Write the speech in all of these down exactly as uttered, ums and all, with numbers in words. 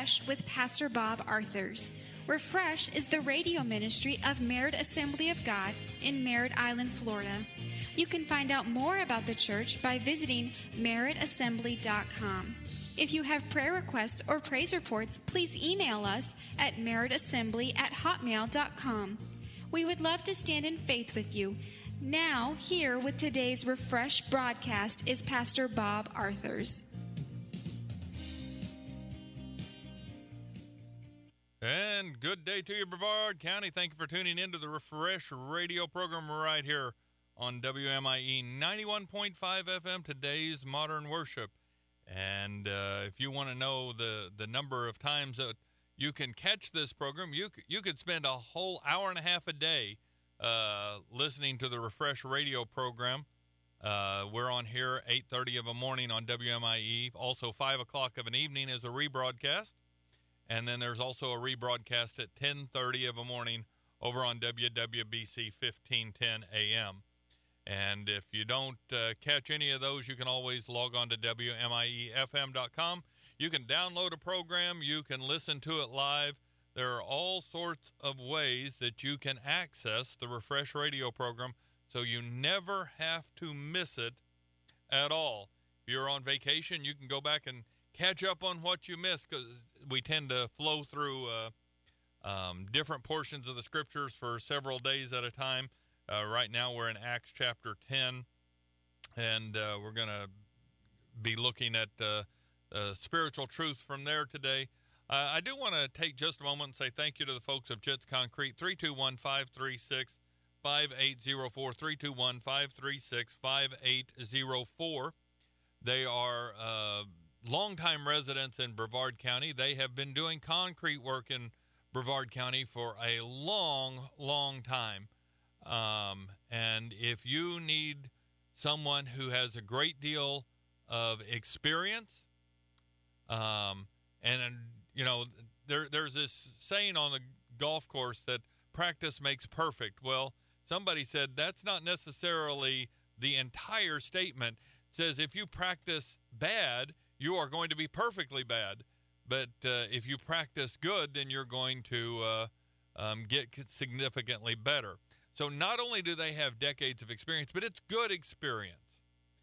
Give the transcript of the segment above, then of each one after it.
Refresh with Pastor Bob Arthurs. Refresh is the radio ministry of Merritt Assembly of God in Merritt Island, Florida. You can find out more about the church by visiting merritt assembly dot com. If you have prayer requests or praise reports, please email us at merritt assembly at hotmail dot com. We would love to stand in faith with you. Now, here with today's Refresh broadcast is Pastor Bob Arthurs. And good day to you, Brevard County. Thank you for tuning in to the Refresh radio program right here on W M I E ninety-one point five F M, today's Modern Worship. And uh, if you want to know the, the number of times that you can catch this program, you, you could spend a whole hour and a half a day uh, listening to the Refresh radio program. Uh, we're on here eight thirty of a morning on W M I E. Also, five o'clock of an evening is a rebroadcast. And then there's also a rebroadcast at ten thirty of a morning over on W W B C fifteen ten A M. And if you don't uh, catch any of those, you can always log on to W M I E F M dot com. You can download a program. You can listen to it live. There are all sorts of ways that you can access the Refresh radio program so you never have to miss it at all. If you're on vacation, you can go back and catch up on what you missed, because we tend to flow through uh, um, different portions of the scriptures for several days at a time. Uh, right now we're in Acts chapter ten, and uh, we're going to be looking at uh, uh, spiritual truth from there today. Uh, I do want to take just a moment and say thank you to the folks of Jits Concrete, three two one, five three six, five eight zero four, three two one, five three six, five eight zero four. They are uh, longtime residents in Brevard County. They have been doing concrete work in Brevard County for a long, long time. Um, and if you need someone who has a great deal of experience, um, and, you know, there, there's this saying on the golf course that practice makes perfect. Well, somebody said that's not necessarily the entire statement. It says if you practice bad, you are going to be perfectly bad. But uh, if you practice good, then you're going to uh, um, get significantly better. So not only do they have decades of experience, but it's good experience.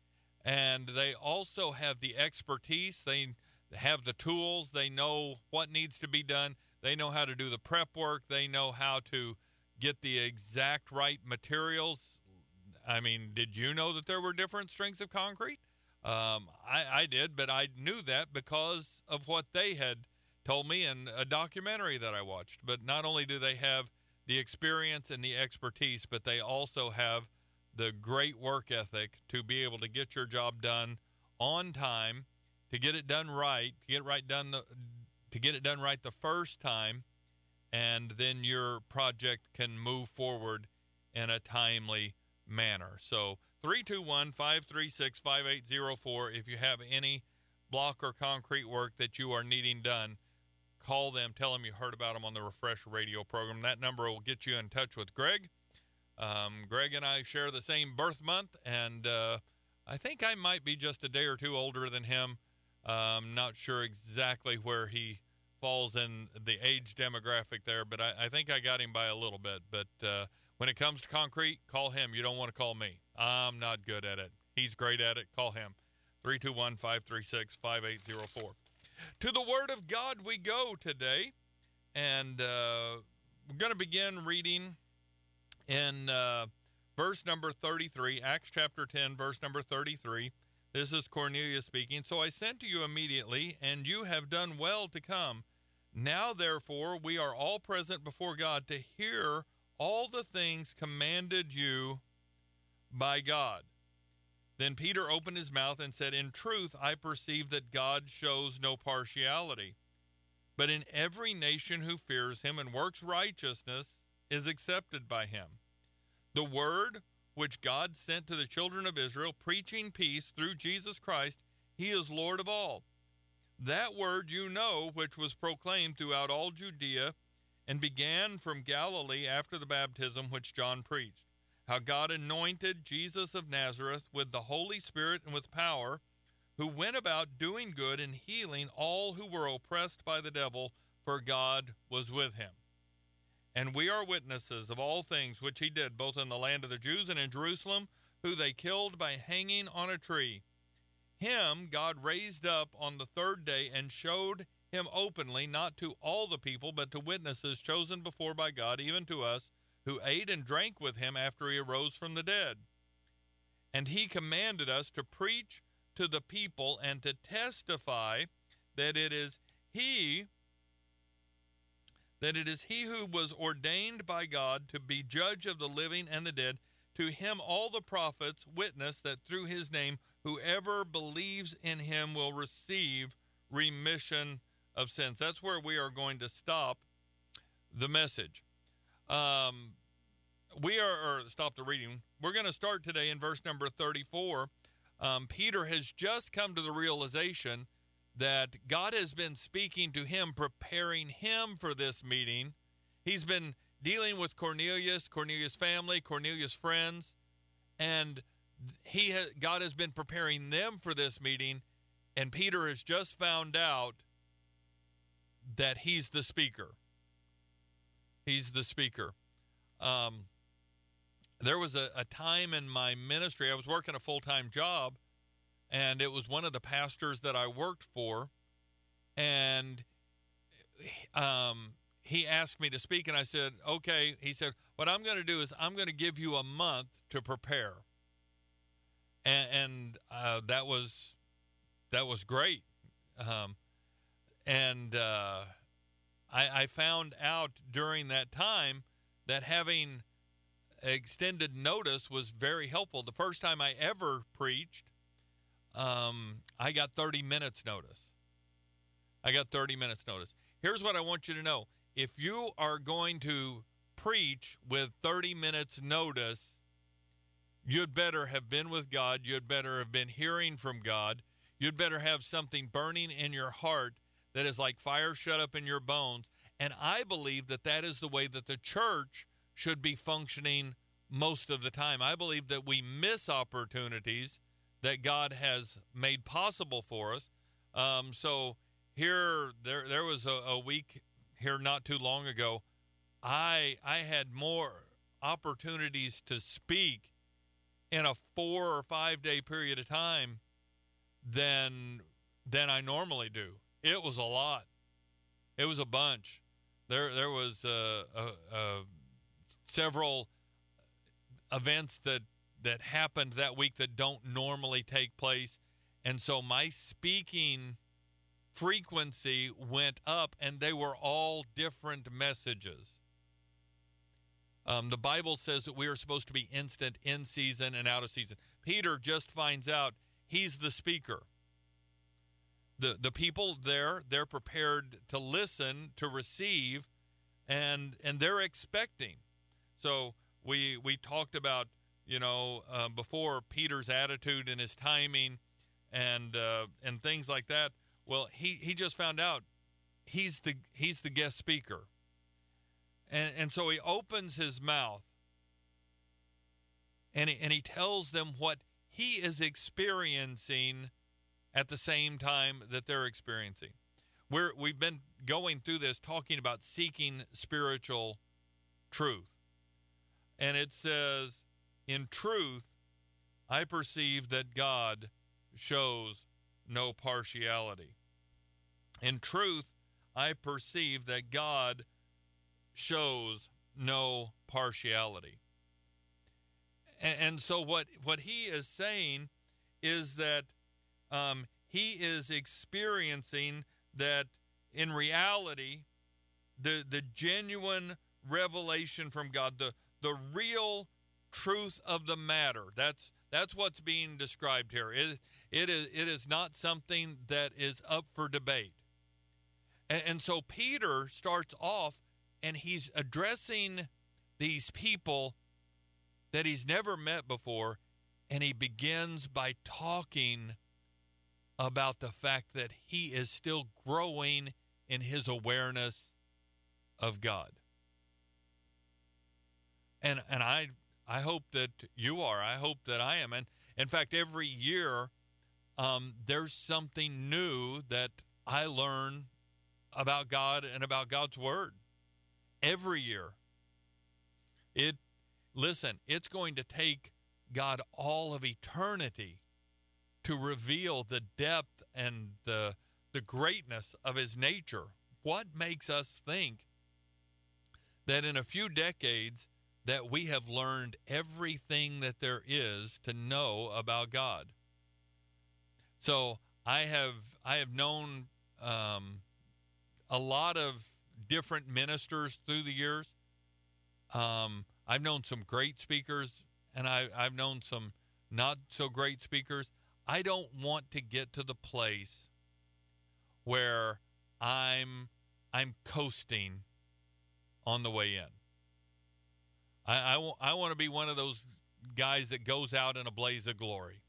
And they also have the expertise. They have the tools. They know what needs to be done. They know how to do the prep work. They know how to get the exact right materials. I mean, did you know that there were different strengths of concrete? Um, I, I did, but I knew that because of what they had told me in a documentary that I watched. But not only do they have the experience and the expertise, but they also have the great work ethic to be able to get your job done on time, to get it done right, to get it right done, the, to get it done right the first time, and then your project can move forward in a timely manner. So three two one, five three six, five eight zero four. If you have any block or concrete work that you are needing done, call them. Tell them you heard about them on the Refresh radio program. That number will get you in touch with Greg. Um, Greg and I share the same birth month, and uh, I think I might be just a day or two older than him. I'm not sure exactly where he falls in the age demographic there, but I, I think I got him by a little bit. But uh, when it comes to concrete, call him. You don't want to call me. I'm not good at it. He's great at it. Call him. three two one, five three six, five eight zero four. To the Word of God we go today, and uh, we're going to begin reading in uh, verse number thirty-three, Acts chapter ten, verse number thirty-three. This is Cornelius speaking. So I sent to you immediately, and you have done well to come. Now, therefore, we are all present before God to hear all the things commanded you by God. Then Peter opened his mouth and said, in truth, I perceive that God shows no partiality, but in every nation who fears him and works righteousness is accepted by him. The word which God sent to the children of Israel, preaching peace through Jesus Christ, he is Lord of all. That word you know, which was proclaimed throughout all Judea and began from Galilee after the baptism which John preached, how God anointed Jesus of Nazareth with the Holy Spirit and with power, who went about doing good and healing all who were oppressed by the devil, for God was with him. And we are witnesses of all things which he did, both in the land of the Jews and in Jerusalem, who they killed by hanging on a tree. Him God raised up on the third day and showed him openly, not to all the people, but to witnesses chosen before by God, even to us, who ate and drank with him after he arose from the dead. And he commanded us to preach to the people and to testify that it is he that it is he who was ordained by God to be judge of the living and the dead. To him all the prophets witness that through his name whoever believes in him will receive remission of sins. That's where we are going to stop the message. Um, we are, or stop the reading. We're going to start today in verse number thirty-four. Um, Peter has just come to the realization that God has been speaking to him, preparing him for this meeting. He's been dealing with Cornelius, Cornelius' family, Cornelius' friends, and he ha- God has been preparing them for this meeting, and Peter has just found out that he's the speaker. He's the speaker. Um, there was a, a time in my ministry, I was working a full-time job, and it was one of the pastors that I worked for, and um, he asked me to speak, and I said, okay. He said, what I'm going to do is I'm going to give you a month to prepare. And, and uh, that was that was great. Um, and uh, I, I found out during that time that having extended notice was very helpful. The first time I ever preached, um, I got thirty minutes notice. I got thirty minutes notice. Here's what I want you to know. If you are going to preach with thirty minutes notice, you'd better have been with God. You'd better have been hearing from God. You'd better have something burning in your heart that is like fire shut up in your bones. And I believe that that is the way that the church should be functioning most of the time. I believe that we miss opportunities that God has made possible for us. Um, so here, there, there was a, a week here not too long ago. I I had more opportunities to speak in a four or five day period of time than than I normally do. It was a lot. It was a bunch. There there was uh, uh, uh, several events that that happened that week that don't normally take place, and so my speaking frequency went up, and they were all different messages. Um, the Bible says that we are supposed to be instant in season and out of season. Peter just finds out he's the speaker. The the people there, they're prepared to listen, to receive, and and they're expecting. So we we talked about, you know, uh, before Peter's attitude and his timing and uh, and things like that. Well, he, he just found out he's the he's the guest speaker. And and so he opens his mouth and he, and he tells them what he is experiencing at the same time that they're experiencing. We're we've been going through this talking about seeking spiritual truth. And it says, in truth, I perceive that God shows no partiality. In truth, I perceive that God shows no partiality. And, and so what, what he is saying is that um, he is experiencing that in reality, the, the genuine revelation from God, the, the real truth of the matter, that's that's what's being described here. It, it, is, it is not something that is up for debate. And, and so Peter starts off, and he's addressing these people that he's never met before, and he begins by talking about the fact that he is still growing in his awareness of God. And and I I hope that you are. I hope that I am. And in fact, every year um, there's something new that I learn about God and about God's Word every year. It, listen, it's going to take God all of eternity to reveal the depth and the the greatness of his nature. What makes us think that in a few decades that we have learned everything that there is to know about God? So I have I have known um, a lot of different ministers through the years. Um, I've known some great speakers, and I, I've known some not so great speakers. I don't want to get to the place where I'm I'm coasting on the way in. I, I, w- I want to be one of those guys that goes out in a blaze of glory.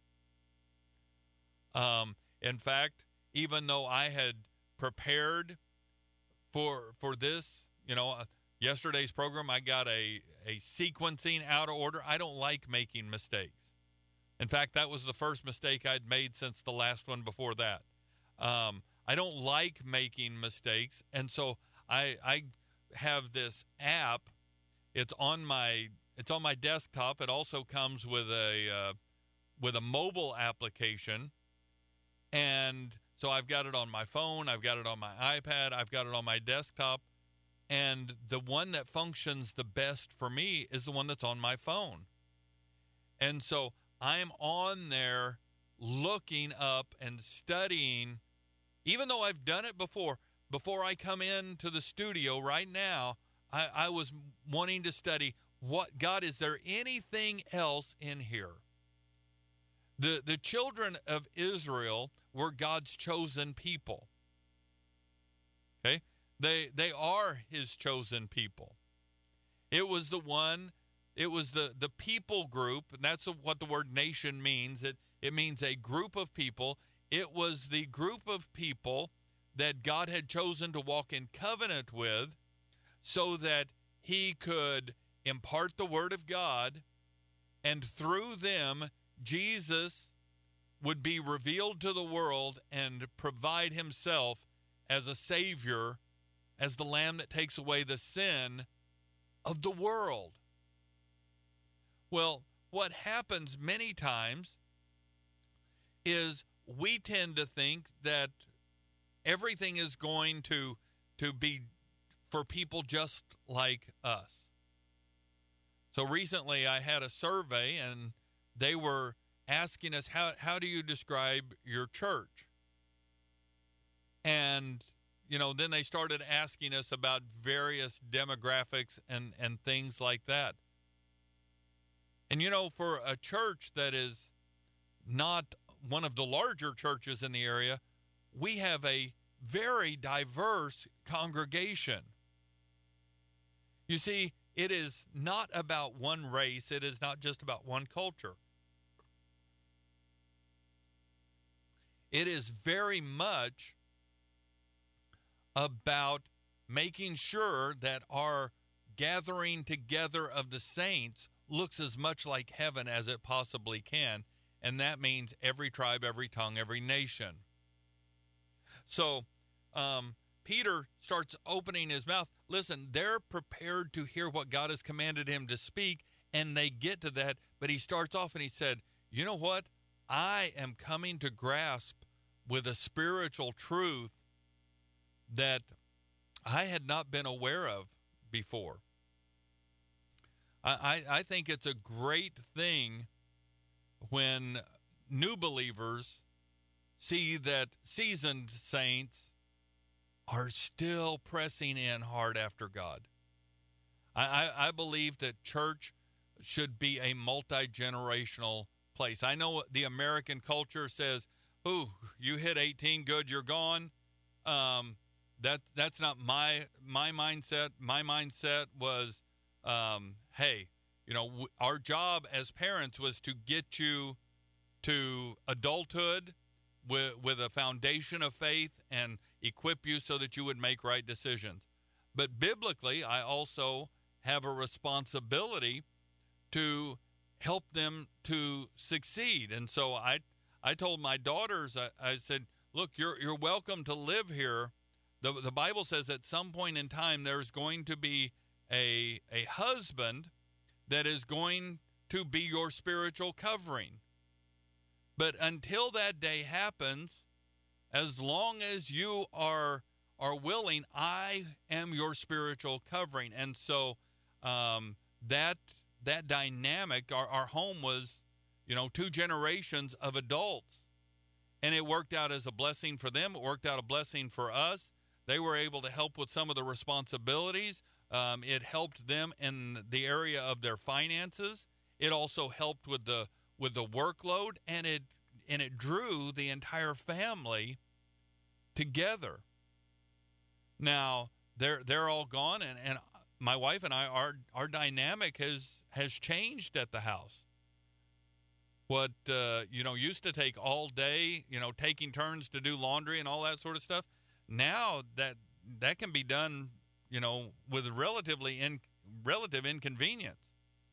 Um, in fact, even though I had prepared for for this, you know, uh, yesterday's program, I got a, a sequencing out of order. I don't like making mistakes. In fact, that was the first mistake I'd made since the last one before that. Um, I don't like making mistakes, and so I I have this app. It's on my it's on my desktop. It also comes with a uh, with a mobile application, and so I've got it on my phone. I've got it on my iPad. I've got it on my desktop, and the one that functions the best for me is the one that's on my phone, and so I'm on there looking up and studying, even though I've done it before. Before I come into the studio right now, I, I was wanting to study what, God, is there anything else in here? The, the children of Israel were God's chosen people. Okay? They, they are his chosen people. It was the one... It was the, the people group, and that's what the word nation means. It, it means a group of people. It was the group of people that God had chosen to walk in covenant with so that he could impart the word of God, and through them, Jesus would be revealed to the world and provide himself as a savior, as the lamb that takes away the sin of the world. Well, what happens many times is we tend to think that everything is going to to be for people just like us. So recently I had a survey, and they were asking us, how, how do you describe your church? And, you know, then they started asking us about various demographics and, and things like that. And, you know, for a church that is not one of the larger churches in the area, we have a very diverse congregation. You see, it is not about one race. It is not just about one culture. It is very much about making sure that our gathering together of the saints looks as much like heaven as it possibly can, and that means every tribe, every tongue, every nation. So um, Peter starts opening his mouth. Listen, they're prepared to hear what God has commanded him to speak, and they get to that, but he starts off and he said, you know what? I am coming to grasp with a spiritual truth that I had not been aware of before. I, I think it's a great thing when new believers see that seasoned saints are still pressing in hard after God. I, I, I believe that church should be a multi-generational place. I know the American culture says, ooh, you hit eighteen, good, you're gone. Um, that that's not my my mindset. My mindset was, um, hey, you know, w- our job as parents was to get you to adulthood with, with a foundation of faith and equip you so that you would make right decisions. But biblically, I also have a responsibility to help them to succeed. And so I I told my daughters, I, I said, look, you're you're welcome to live here. The the Bible says at some point in time there's going to be a a husband that is going to be your spiritual covering. But until that day happens, as long as you are are willing, I am your spiritual covering. And so um, that that dynamic, our, our home was, you know, two generations of adults. And it worked out as a blessing for them. It worked out a blessing for us. They were able to help with some of the responsibilities. Um, it helped them in the area of their finances. It also helped with the with the workload, and it and it drew the entire family together. Now they're they're all gone, and, and my wife and I, our our dynamic has has changed at the house. What uh, you know used to take all day, you know, taking turns to do laundry and all that sort of stuff. Now that that can be done, you know, with relatively in relative inconvenience.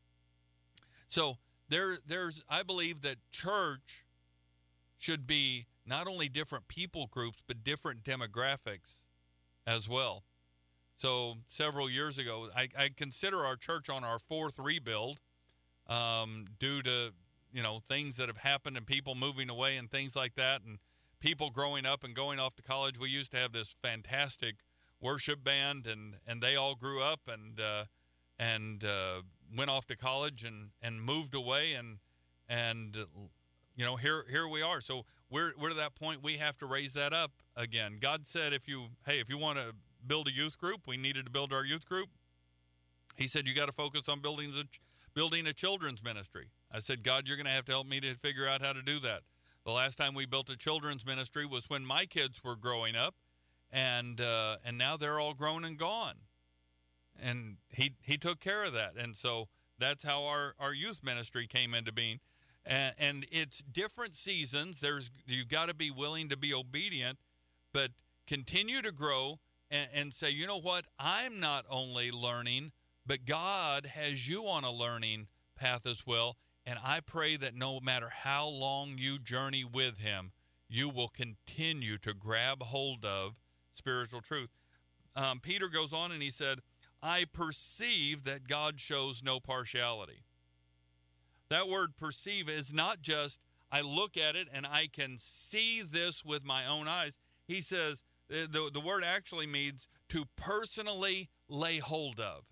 So there, there's, I believe that church should be not only different people groups, but different demographics as well. So several years ago, I, I consider our church on our fourth rebuild um, due to, you know, things that have happened and people moving away and things like that, and people growing up and going off to college. We used to have this fantastic worship band, and, and they all grew up and uh, and uh, went off to college and, and moved away, and and uh, you know here here we are. So we're we're to that point. We have to raise that up again. God said, if you hey if you want to build a youth group, we needed to build our youth group. He said you got to focus on building a building a children's ministry. I said, God, you're going to have to help me to figure out how to do that. The last time we built a children's ministry was when my kids were growing up, and uh, and now they're all grown and gone. And he he took care of that, and so that's how our, our youth ministry came into being. And, and it's different seasons. There's you've got to be willing to be obedient, but continue to grow and, and say, you know what? I'm not only learning, but God has you on a learning path as well. And I pray that no matter how long you journey with him, you will continue to grab hold of spiritual truth. Um, Peter goes on and he said, I perceive that God shows no partiality. That word perceive is not just I look at it and I can see this with my own eyes. He says the, the word actually means to personally lay hold of.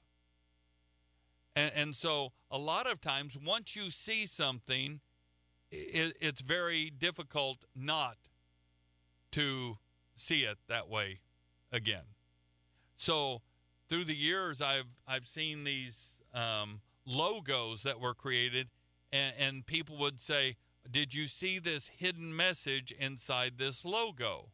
And, and so a lot of times once you see something, it, it's very difficult not to see it that way again. So through the years, I've I've seen these um, logos that were created, and, and people would say, did you see this hidden message inside this logo?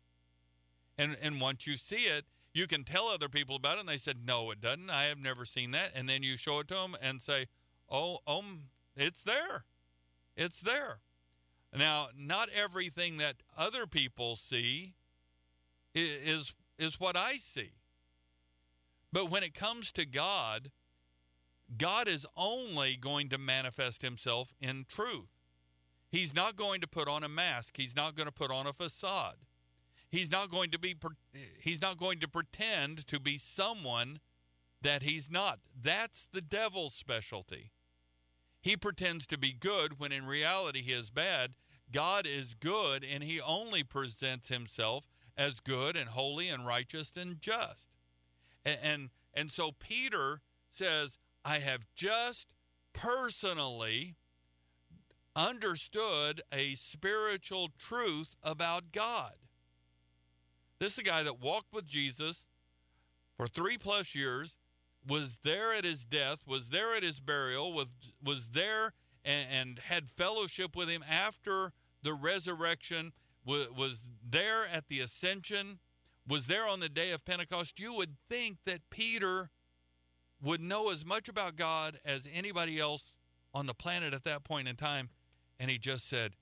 And and once you see it, you can tell other people about it, and they said, no, it doesn't. I have never seen that. And then you show it to them and say, oh, oh, it's there. It's there. Now, not everything that other people see is, is what I see. But when it comes to God, God is only going to manifest himself in truth. He's not going to put on a mask. He's not going to put on a facade. He's not going to be he's not going to pretend to be someone that he's not. That's the devil's specialty. He pretends to be good when in reality he is bad. God is good, and he only presents himself as good and holy and righteous and just. And and, and so Peter says, I have just personally understood a spiritual truth about God. This is a guy that walked with Jesus for three plus years, was there at his death, was there at his burial, was, was there and, and had fellowship with him after the resurrection, was, was there at the ascension, was there on the day of Pentecost. You would think that Peter would know as much about God as anybody else on the planet at that point in time. And he just said,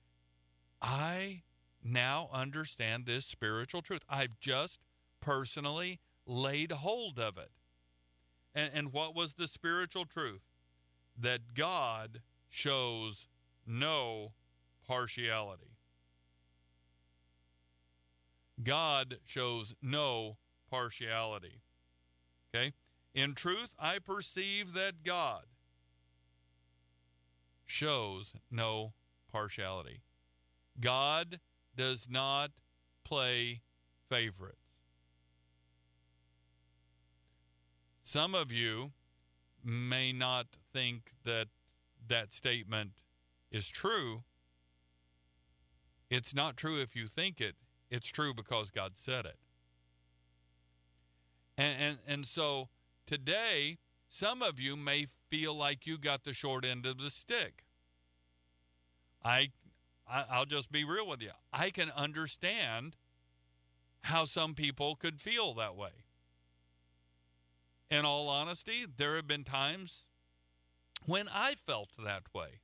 I now understand this spiritual truth. I've just personally laid hold of it. And, and what was the spiritual truth? That God shows no partiality. God shows no partiality. Okay? In truth, I perceive that God shows no partiality. God does not play favorites. Some of you may not think that that statement is true. It's not true if you think it. It's true because God said it. And, and, and so today, some of you may feel like you got the short end of the stick. I, I, I'll just be real with you. I can understand how some people could feel that way. In all honesty, there have been times when I felt that way.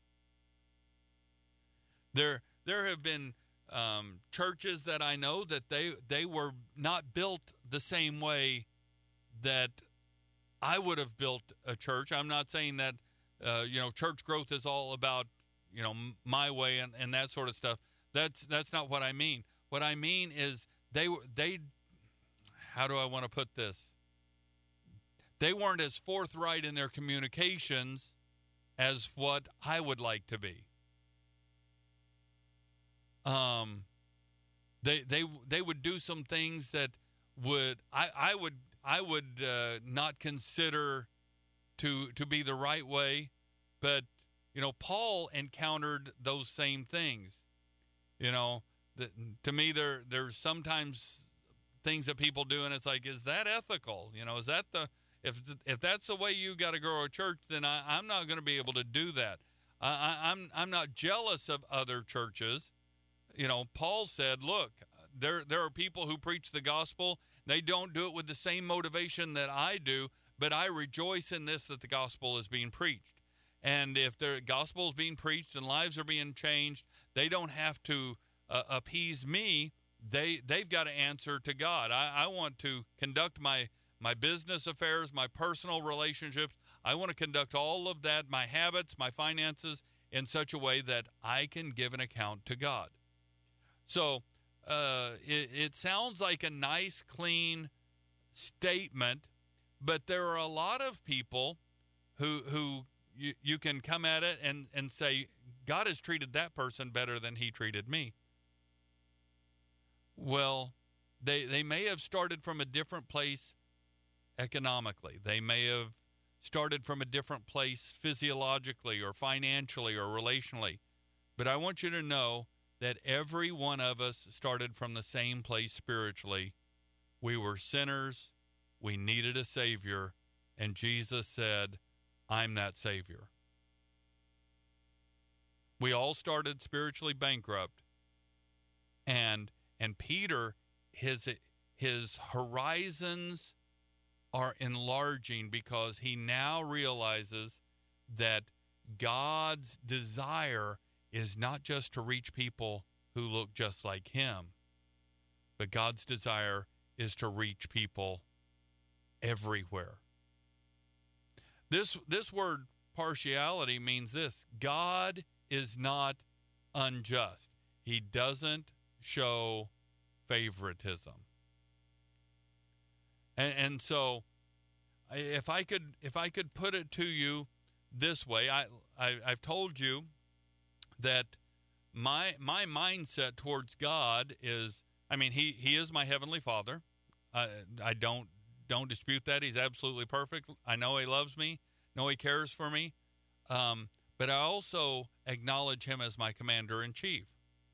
There, there have been um, churches that I know that they they were not built the same way that I would have built a church. I'm not saying that uh, you know church growth is all about you know my way and, and that sort of stuff. That's that's not what I mean. What I mean is they they. How do I want to put this? They weren't as forthright in their communications as what I would like to be. Um, they they they would do some things that would I, I would I would uh, not consider to to be the right way, but you know Paul encountered those same things. You know, the, to me there there's sometimes things that people do, and it's like, is that ethical? You know, is that the If if that's the way you got to grow a church, then I, I'm not going to be able to do that. I, I, I'm I'm not jealous of other churches. You know, Paul said, look, there there are people who preach the gospel. They don't do it with the same motivation that I do, but I rejoice in this, that the gospel is being preached. And if the gospel is being preached and lives are being changed, they don't have to uh, appease me. They, they've got to answer to God. I, I want to conduct my my business affairs, my personal relationships. I want to conduct all of that, my habits, my finances, in such a way that I can give an account to God. So uh, it, it sounds like a nice, clean statement, but there are a lot of people who who you, you can come at it and, and say, God has treated that person better than he treated me. Well, they they may have started from a different place economically. They may have started from a different place physiologically or financially or relationally. But I want you to know that every one of us started from the same place spiritually. We were sinners. We needed a Savior. And Jesus said, I'm that Savior. We all started spiritually bankrupt. And and Peter, his his horizons are enlarging because he now realizes that God's desire is not just to reach people who look just like him, but God's desire is to reach people everywhere. This this word partiality means this: God is not unjust. He doesn't show favoritism. And, and so, if I could, if I could put it to you this way, I, I I've told you that my my mindset towards God is, I mean, he he is my heavenly Father. I I don't don't dispute that. He's absolutely perfect. I know he loves me. Know he cares for me. Um, but I also acknowledge him as my commander in chief.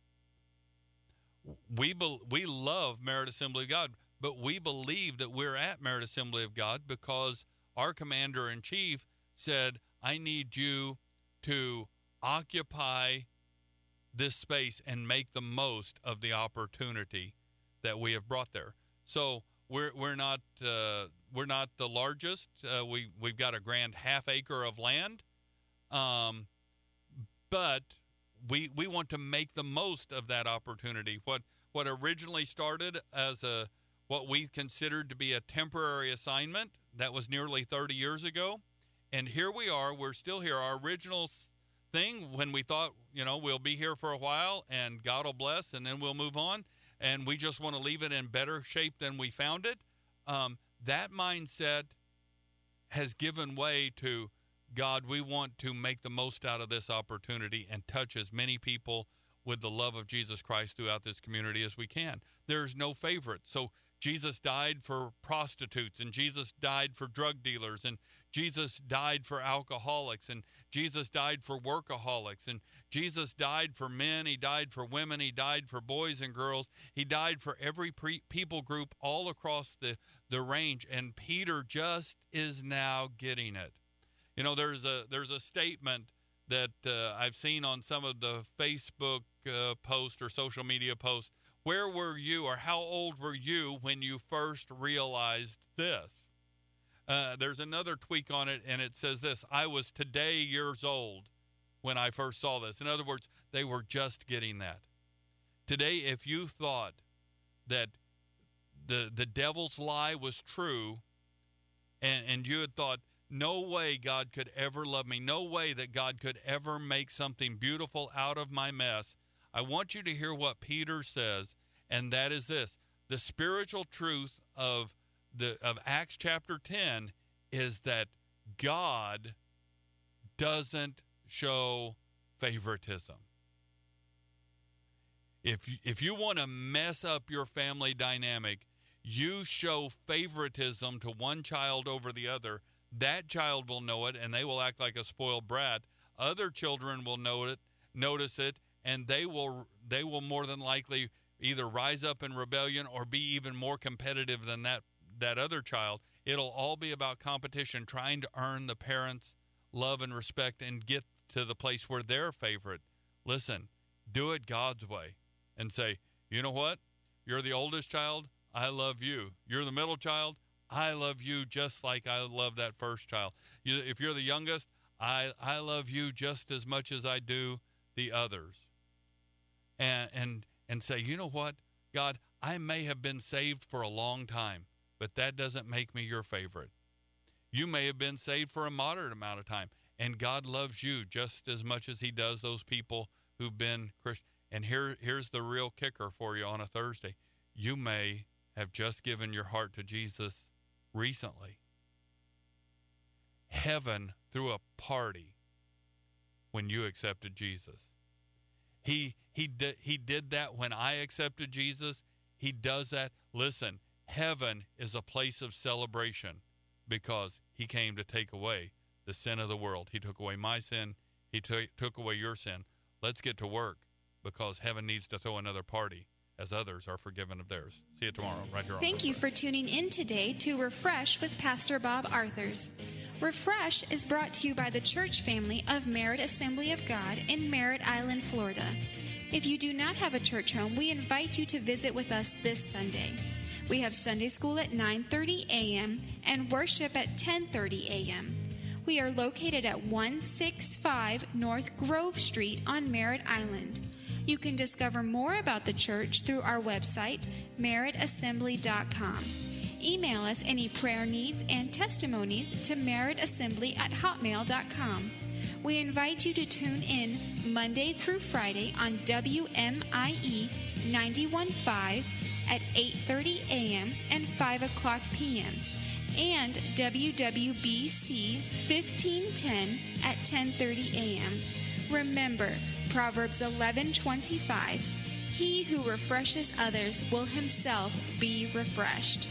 We be, we love Merit Assembly of God. But we believe that we're at Merit Assembly of God because our commander-in-chief said, I need you to occupy this space and make the most of the opportunity that we have brought there. So we're we're not uh, we're not the largest. Uh, we we've got a grand half acre of land, um, but we we want to make the most of that opportunity. What what originally started as a what we considered to be a temporary assignment, that was nearly thirty years ago. And here we are, we're still here. Our original thing, when we thought, you know, we'll be here for a while and God will bless and then we'll move on. and we just want to leave it in better shape than we found it. Um, that mindset has given way to, God, we want to make the most out of this opportunity and touch as many people with the love of Jesus Christ throughout this community as we can. There's no favorite. So Jesus died for prostitutes, and Jesus died for drug dealers, and Jesus died for alcoholics, and Jesus died for workaholics, and Jesus died for men, he died for women, he died for boys and girls, he died for every pre- people group all across the, the range, and Peter just is now getting it. You know, there's a there's a statement that uh, I've seen on some of the Facebook uh, posts or social media posts. Where were you, or how old were you when you first realized this? Uh, there's another tweak on it, and it says this: I was today years old when I first saw this. In other words, they were just getting that. Today, if you thought that the the devil's lie was true, and, and you had thought, no way God could ever love me, no way that God could ever make something beautiful out of my mess, I want you to hear what Peter says, and that is this: the spiritual truth of the of Acts chapter ten is that God doesn't show favoritism. If you, if you want to mess up your family dynamic, you show favoritism to one child over the other, that child will know it, and they will act like a spoiled brat. Other children will know it, notice it, and they will they will more than likely either rise up in rebellion or be even more competitive than that that other child. It'll all be about competition, trying to earn the parents' love and respect and get to the place where they're favorite. Listen, do it God's way and say, you know what? You're the oldest child. I love you. You're the middle child. I love you just like I love that first child. You, if you're the youngest, I, I love you just as much as I do the others. And, and, and say, you know what, God, I may have been saved for a long time, but that doesn't make me your favorite. You may have been saved for a moderate amount of time, and God loves you just as much as he does those people who've been Christian. And here, here's the real kicker for you on a Thursday. You may have just given your heart to Jesus recently. Heaven threw a party when you accepted Jesus. He he did he did that when I accepted Jesus. He does that. Listen, heaven is a place of celebration because he came to take away the sin of the world. He took away my sin. He took took away your sin. Let's get to work because heaven needs to throw another party as others are forgiven of theirs. See you tomorrow, right here on Thank you for tuning in today to Refresh with Pastor Bob Arthurs. Refresh is brought to you by the church family of Merritt Assembly of God in Merritt Island, Florida. If you do not have a church home, we invite you to visit with us this Sunday. We have Sunday school at nine thirty a.m. and worship at ten thirty a.m. We are located at one sixty-five North Grove Street on Merritt Island. You can discover more about the church through our website, merritt assembly dot com. Email us any prayer needs and testimonies to merrittassembly at hotmail dot com. We invite you to tune in Monday through Friday on W M I E ninety-one point five at eight thirty a.m. and five o'clock p.m. and W W B C fifteen ten at ten thirty a.m. Remember, Proverbs eleven twenty-five, he who refreshes others will himself be refreshed.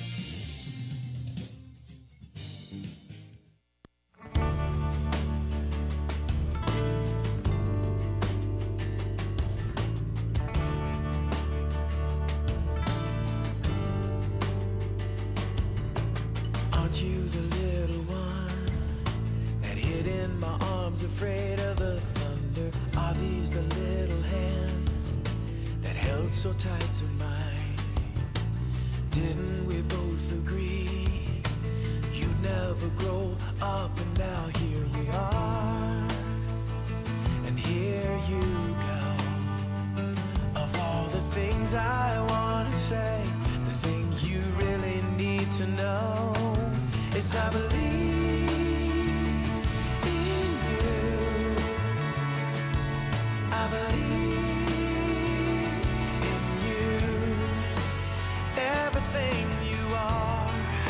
Aren't you the little one that hid in my arms, afraid of the thunder? Are these the little hands that held so tight to mine? Didn't we both agree you'd never grow up, and now here we are, and here you go. Of all the things I want to say, the thing you really need to know is I believe